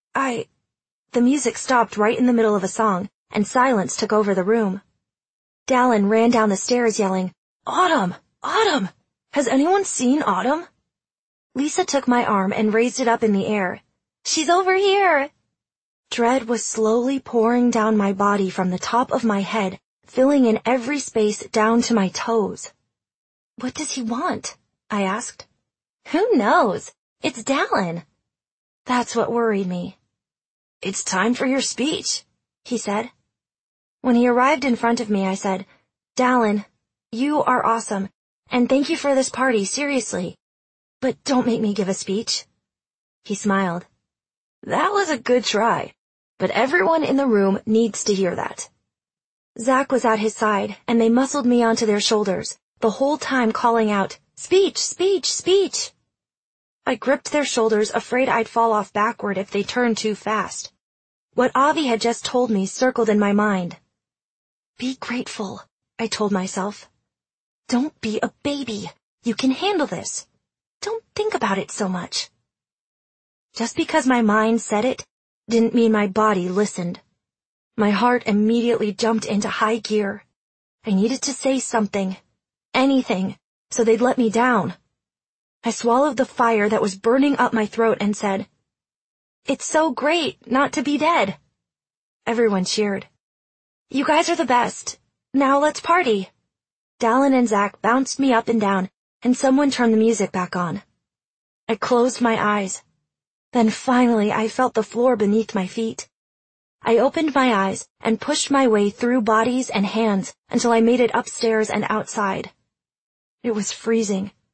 Speaker 1: The music stopped right in the middle of a song, and silence took over the room. Dallin ran down the stairs yelling, "Autumn! Autumn! Has anyone seen Autumn?" Lisa took my arm and raised it up in the air.
Speaker 3: "She's over here!"
Speaker 1: Dread was slowly pouring down my body from the top of my head, filling in every space down to my toes. "What does he want?" I asked.
Speaker 3: "Who knows? It's Dallin."
Speaker 1: That's what worried me. "It's time for your speech," he said. When he arrived in front of me, I said, "Dallin, you are awesome, and thank you for this party, seriously. But don't make me give a speech." He smiled. "That was a good try, but everyone in the room needs to hear that." Zach was at his side, and they muscled me onto their shoulders, the whole time calling out, "Speech, speech, speech!" I gripped their shoulders, afraid I'd fall off backward if they turned too fast. What Avi had just told me circled in my mind. "Be grateful," I told myself. "Don't be a baby. You can handle this. Don't think about it so much." Just because my mind said it didn't mean my body listened. My heart immediately jumped into high gear. I needed to say something, anything, so they'd let me down. I swallowed the fire that was burning up my throat and said, "It's so great not to be dead." Everyone cheered. "You guys are the best. Now let's party." Dallin and Zach bounced me up and down, and someone turned the music back on. I closed my eyes. Then finally I felt the floor beneath my feet. I opened my eyes and pushed my way through bodies and hands until I made it upstairs and outside. It was freezing.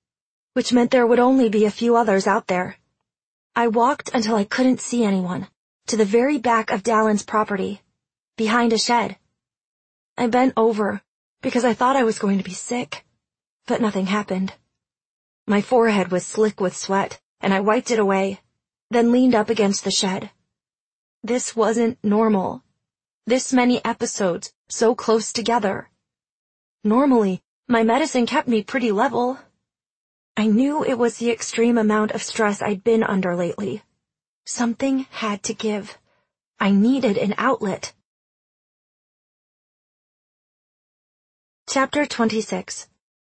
Speaker 2: which meant there would only be a few others out there. I walked until I couldn't see anyone, to the very back of Dallin's property, behind a shed. I bent over, because I thought I was going to be sick, but nothing happened. My forehead was slick with sweat, and I wiped it away, then leaned up against the shed. This wasn't normal. This many episodes, so close together. Normally, my medicine kept me pretty level. I knew it was the extreme amount of stress I'd been under lately. Something had to give. I needed an outlet. Chapter 26.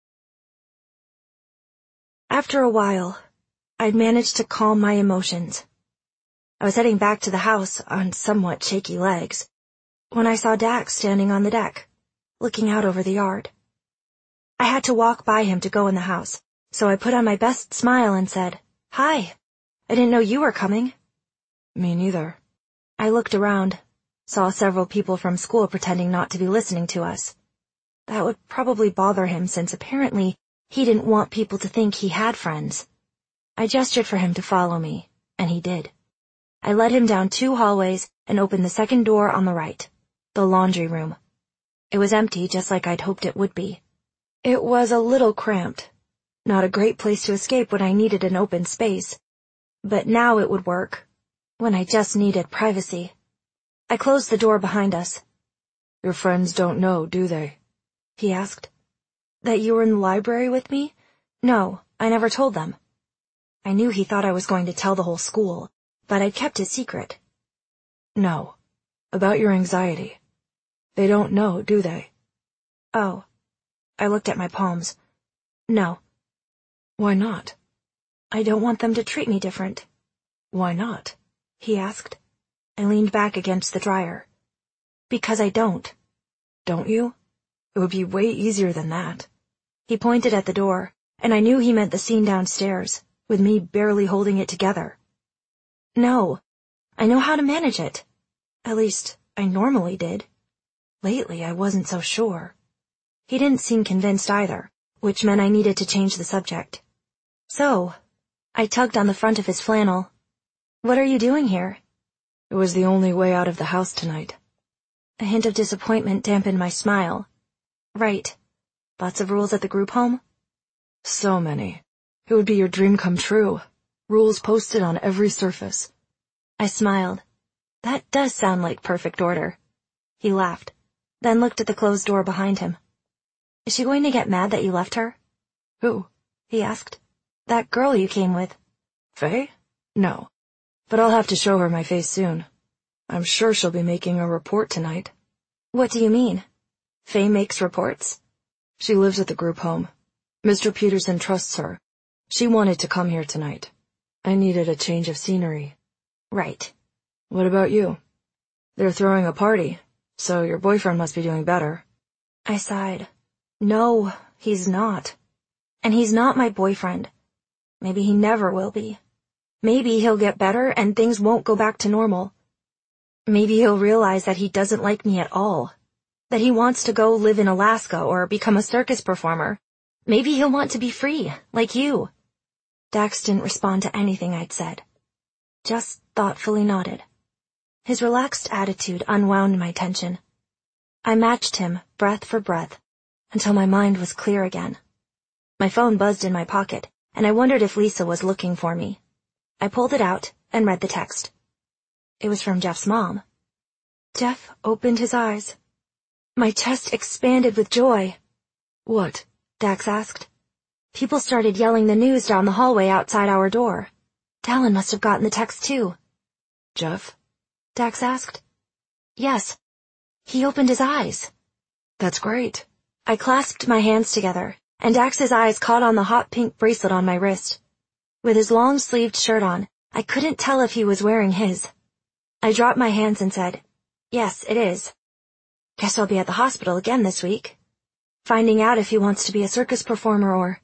Speaker 2: After a while, I'd managed to calm my emotions. I was heading back to the house on somewhat shaky legs when I saw Dax standing on the deck, looking out over the yard. I had to walk by him to go in the house, so I put on my best smile and said, "Hi, I didn't know you were coming."
Speaker 1: Me neither.
Speaker 2: I looked around, saw several people from school pretending not to be listening to us. That would probably bother him since apparently he didn't want people to think he had friends. I gestured for him to follow me, and he did. I led him down 2 hallways and opened the second door on the right, the laundry room. It was empty just like I'd hoped it would be. It was a little cramped. Not a great place to escape when I needed an open space. But now it would work, when I just needed privacy. I closed the door behind us.
Speaker 1: Your friends don't know, do they?
Speaker 2: He asked. That you were in the library with me? No, I never told them. I knew he thought I was going to tell the whole school, but I'd kept his secret.
Speaker 1: No. About your anxiety. They don't know, do they?
Speaker 2: Oh. I looked at my palms. No.
Speaker 1: Why not?
Speaker 2: I don't want them to treat me different.
Speaker 1: Why not?
Speaker 2: He asked. I leaned back against the dryer. Because I don't.
Speaker 1: Don't you? It would be way easier than that.
Speaker 2: He pointed at the door, and I knew he meant the scene downstairs, with me barely holding it together. No. I know how to manage it. At least, I normally did. Lately, I wasn't so sure. He didn't seem convinced either, which meant I needed to change the subject. So, I tugged on the front of his flannel. What are you doing here?
Speaker 1: It was the only way out of the house tonight.
Speaker 2: A hint of disappointment dampened my smile. Right. Lots of rules at the group home?
Speaker 1: So many. It would be your dream come true. Rules posted on every surface.
Speaker 2: I smiled. That does sound like perfect order. He laughed, then looked at the closed door behind him. Is she going to get mad that you left her?
Speaker 1: Who?
Speaker 2: He asked. That girl you came with.
Speaker 1: Faye? No. But I'll have to show her my face soon. I'm sure she'll be making a report tonight.
Speaker 2: What do you mean? Faye makes reports?
Speaker 1: She lives at the group home. Mr. Peterson trusts her. She wanted to come here tonight. I needed a change of scenery.
Speaker 2: Right.
Speaker 1: What about you? They're throwing a party, so your boyfriend must be doing better.
Speaker 2: I sighed. No, he's not. And he's not my boyfriend. Maybe he never will be. Maybe he'll get better and things won't go back to normal. Maybe he'll realize that he doesn't like me at all. That he wants to go live in Alaska or become a circus performer. Maybe he'll want to be free, like you. Dax didn't respond to anything I'd said. Just thoughtfully nodded. His relaxed attitude unwound my tension. I matched him, breath for breath, until my mind was clear again. My phone buzzed in my pocket, and I wondered if Lisa was looking for me. I pulled it out and read the text. It was from Jeff's mom. Jeff opened his eyes. My chest expanded with joy.
Speaker 1: What?
Speaker 2: Dax asked. People started yelling the news down the hallway outside our door. Dallin must have gotten the text too.
Speaker 1: Jeff?
Speaker 2: Dax asked. Yes. He opened his eyes.
Speaker 1: That's great.
Speaker 2: I clasped my hands together, and Dax's eyes caught on the hot pink bracelet on my wrist. With his long-sleeved shirt on, I couldn't tell if he was wearing his. I dropped my hands and said, Yes, it is. Guess I'll be at the hospital again this week. Finding out if he wants to be a circus performer or...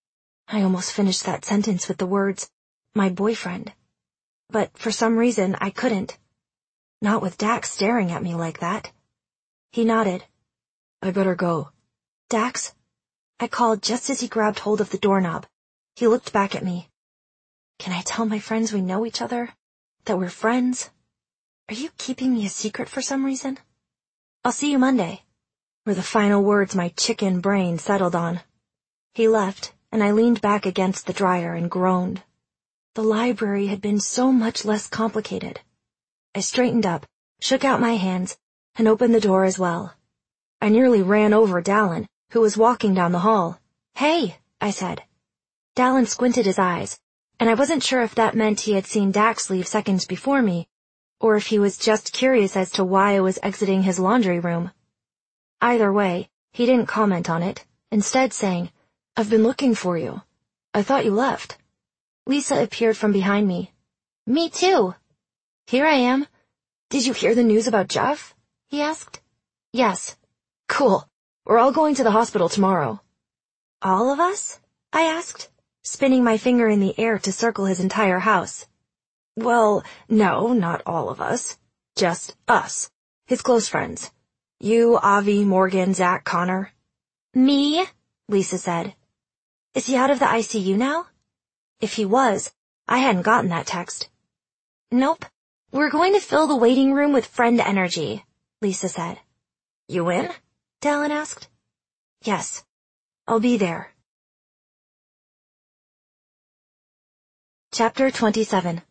Speaker 2: I almost finished that sentence with the words, my boyfriend. But for some reason, I couldn't. Not with Dax staring at me like that. He nodded.
Speaker 1: I better go.
Speaker 2: Dax? I called just as he grabbed hold of the doorknob, He looked back at me. Can I tell my friends we know each other? That we're friends? Are you keeping me a secret for some reason? I'll see you Monday, were the final words my chicken brain settled on. He left, and I leaned back against the dryer and groaned. The library had been so much less complicated. I straightened up, shook out my hands, and opened the door as well. I nearly ran over Dallin, who was walking down the hall. "Hey," I said. Dallin squinted his eyes, and I wasn't sure if that meant he had seen Dax leave seconds before me, or if he was just curious as to why I was exiting his laundry room. Either way, he didn't comment on it, instead saying, "I've been looking for you. I thought you left." Lisa appeared from behind me. "Me too." "Here I am. Did you hear the news about Jeff?" he asked. "Yes." "Cool. We're all going to the hospital tomorrow." "All of us?" I asked, spinning my finger in the air to circle his entire house. "Well, no, not all of us. Just us. His close friends. You, Avi, Morgan, Zach, Connor." "Me?" Lisa said. "Is he out of the ICU now?" If he was, I hadn't gotten that text. "Nope. We're going to fill the waiting room with friend energy," Lisa said. "You in?" Dallin asked. "Yes. I'll be there." Chapter 27.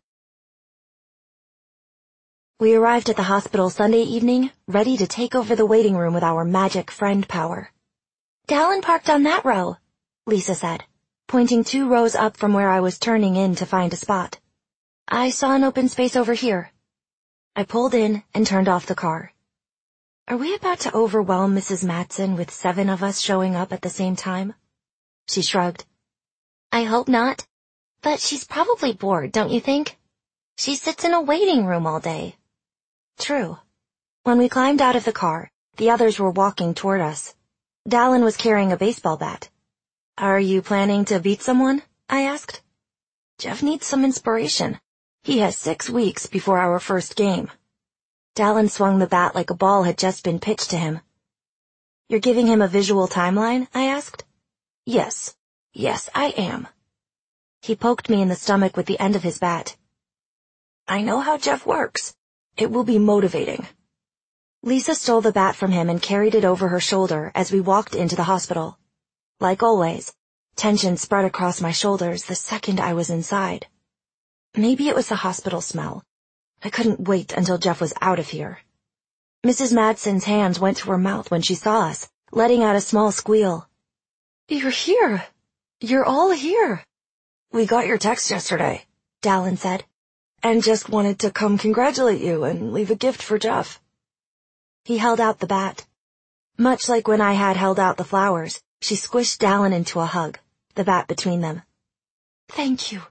Speaker 2: We arrived at the hospital Sunday evening, ready to take over the waiting room with our magic friend power. "Dallin parked on that row," Lisa said, pointing 2 rows up from where I was turning in to find a spot. "I saw an open space over here." I pulled in and turned off the car. Are we about to overwhelm Mrs. Matson with 7 of us showing up at the same time? She shrugged. "I hope not. But she's probably bored, don't you think? She sits in a waiting room all day." True. When we climbed out of the car, the others were walking toward us. Dallin was carrying a baseball bat. "Are you planning to beat someone?" I asked. "Jeff needs some inspiration. He has 6 weeks before our first game." Dallin swung the bat like a ball had just been pitched to him. "You're giving him a visual timeline?" I asked. Yes, I am." He poked me in the stomach with the end of his bat. "I know how Jeff works. It will be motivating." Lisa stole the bat from him and carried it over her shoulder as we walked into the hospital. Like always, tension spread across my shoulders the second I was inside. Maybe it was the hospital smell. I couldn't wait until Jeff was out of here. Mrs. Madson's hands went to her mouth when she saw us, letting out a small squeal. "You're here. You're all here." "We got your text yesterday," Dallin said, "and just wanted to come congratulate you and leave a gift for Jeff." He held out the bat. Much like when I had held out the flowers, she squished Dallin into a hug, the bat between them. Thank you,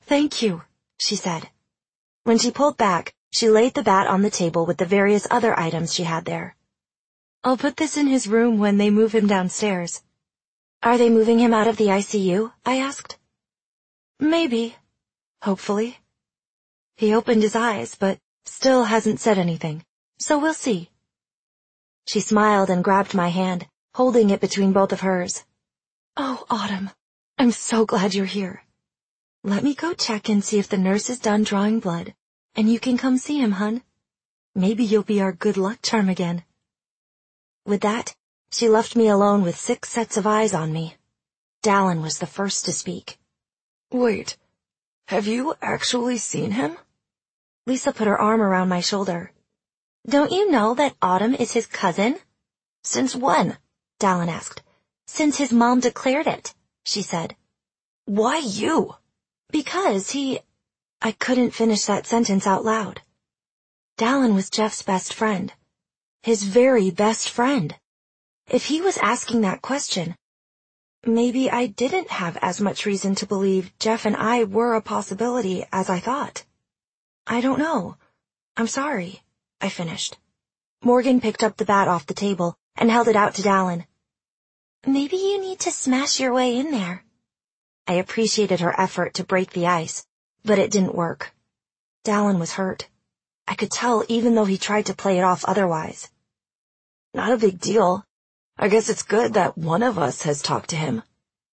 Speaker 2: she said. When she pulled back, she laid the bat on the table with the various other items she had there. "I'll put this in his room when they move him downstairs." "Are they moving him out of the ICU?" I asked. "Maybe. Hopefully." He opened his eyes, but still hasn't said anything, so we'll see. She smiled and grabbed my hand, holding it between both of hers. "Oh, Autumn, I'm so glad you're here. Let me go check and see if the nurse is done drawing blood, and you can come see him, hun. Maybe you'll be our good luck charm again." With that, she left me alone with 6 sets of eyes on me. Dallin was the first to speak. "Wait, have you actually seen him?" Lisa put her arm around my shoulder. "Don't you know that Autumn is his cousin?" "Since when?" Dallin asked. "Since his mom declared it," she said. "Why you?" "Because I couldn't finish that sentence out loud. Dallin was Jeff's best friend. His very best friend. If he was asking that question, maybe I didn't have as much reason to believe Jeff and I were a possibility as I thought. I don't know. I'm sorry," I finished. Morgan picked up the bat off the table and held it out to Dallin. "Maybe you need to smash your way in there." I appreciated her effort to break the ice, but it didn't work. Dallin was hurt. I could tell even though he tried to play it off otherwise. "Not a big deal. I guess it's good that one of us has talked to him."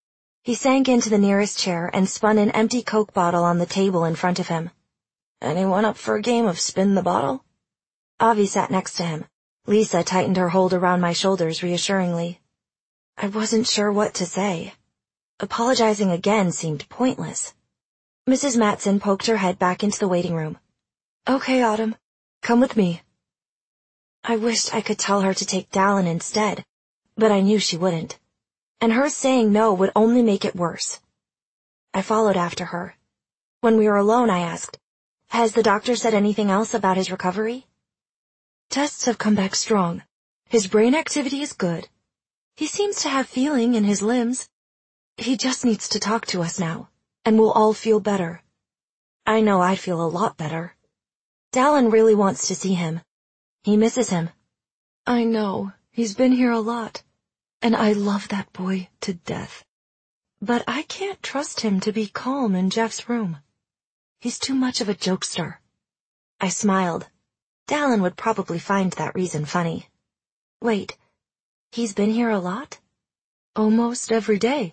Speaker 2: He sank into the nearest chair and spun an empty Coke bottle on the table in front of him. Anyone up for a game of spin the bottle? Avi sat next to him. Lisa tightened her hold around my shoulders reassuringly. I wasn't sure what to say. Apologizing again seemed pointless. Mrs. Matson poked her head back into the waiting room. Okay, Autumn. Come with me. I wished I could tell her to take Dallin instead, but I knew she wouldn't. And her saying no would only make it worse. I followed after her. When we were alone, I asked, Has the doctor said anything else about his recovery? Tests have come back strong. His brain activity is good. He seems to have feeling in his limbs. He just needs to talk to us now, and we'll all feel better. I know I'd feel a lot better. Dallin really wants to see him. He misses him. I know. He's been here a lot. And I love that boy to death. But I can't trust him to be calm in Jeff's room. He's too much of a jokester. I smiled. Dallin would probably find that reason funny. Wait, he's been here a lot? Almost every day.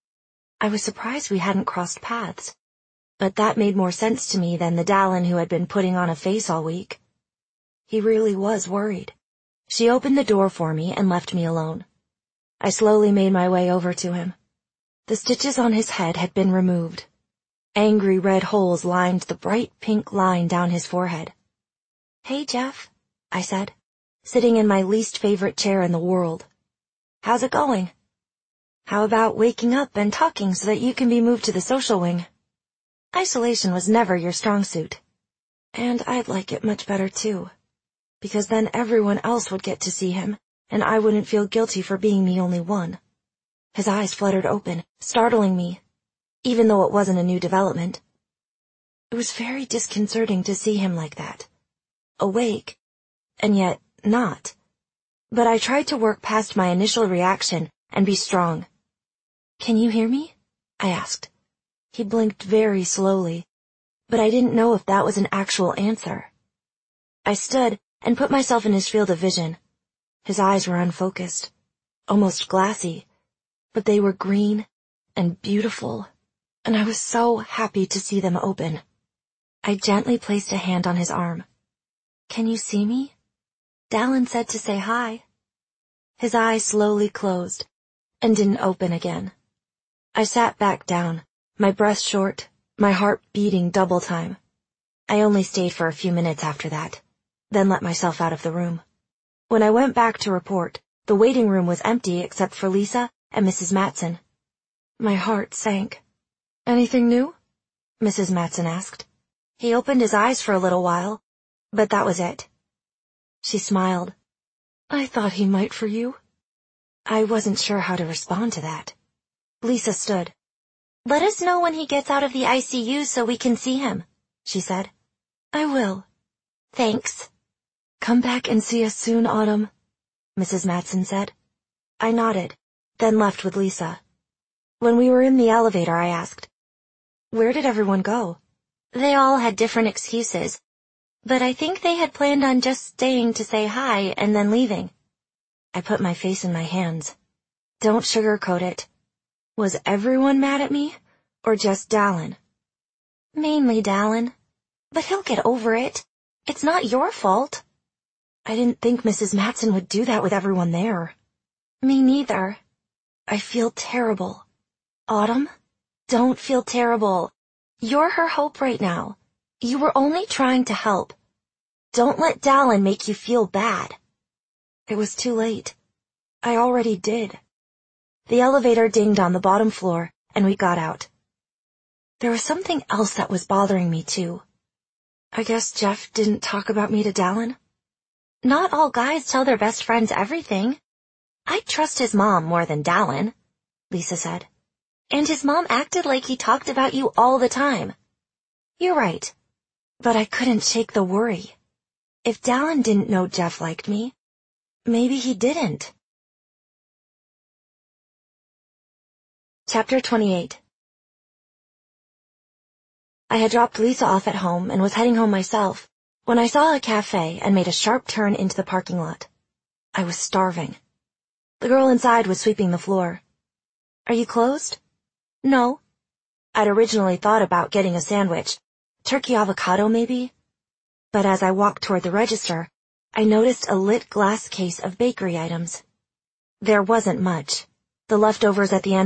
Speaker 2: I was surprised we hadn't crossed paths. But that made more sense to me than the Dallin who had been putting on a face all week. He really was worried. She opened the door for me and left me alone. I slowly made my way over to him. The stitches on his head had been removed. Angry red holes lined the bright pink line down his forehead. Hey, Jeff, I said, sitting in my least favorite chair in the world. How's it going? How about waking up and talking so that you can be moved to the social wing? Isolation was never your strong suit. And I'd like it much better too, because then everyone else would get to see him, and I wouldn't feel guilty for being the only one. His eyes fluttered open, startling me, even though it wasn't a new development. It was very disconcerting to see him like that. Awake, and yet not. But I tried to work past my initial reaction and be strong. Can you hear me? I asked. He blinked very slowly, but I didn't know if that was an actual answer. I stood and put myself in his field of vision. His eyes were unfocused, almost glassy, but they were green and beautiful, and I was so happy to see them open. I gently placed a hand on his arm. Can you see me? Dallin said to say hi. His eyes slowly closed and didn't open again. I sat back down, my breath short, my heart beating double time. I only stayed for a few minutes after that, then let myself out of the room. When I went back to report, the waiting room was empty except for Lisa and Mrs. Matson. My heart sank. Anything new? Mrs. Matson asked. He opened his eyes for a little while, but that was it. She smiled. I thought he might for you. I wasn't sure how to respond to that. Lisa stood. Let us know when he gets out of the ICU so we can see him, she said. I will. Thanks. Come back and see us soon, Autumn, Mrs. Matson said. I nodded, then left with Lisa. When we were in the elevator, I asked, Where did everyone go? They all had different excuses, but I think they had planned on just staying to say hi and then leaving. I put my face in my hands. Don't sugarcoat it. Was everyone mad at me, or just Dallin? Mainly Dallin. But he'll get over it. It's not your fault. I didn't think Mrs. Matson would do that with everyone there. Me neither. I feel terrible. Autumn, don't feel terrible. You're her hope right now. You were only trying to help. Don't let Dallin make you feel bad. It was too late. I already did. The elevator dinged on the bottom floor, and we got out. There was something else that was bothering me, too. I guess Jeff didn't talk about me to Dallin? Not all guys tell their best friends everything. I trust his mom more than Dallin, Lisa said. And his mom acted like he talked about you all the time. You're right. But I couldn't shake the worry. If Dallin didn't know Jeff liked me, maybe he didn't. Chapter 28. I had dropped Lisa off at home and was heading home myself when I saw a cafe and made a sharp turn into the parking lot. I was starving. The girl inside was sweeping the floor. Are you closed?
Speaker 1: No. I'd originally thought about getting a sandwich. Turkey avocado, maybe? But as I walked toward the register, I noticed a lit glass case of bakery items. There wasn't much. The leftovers at the end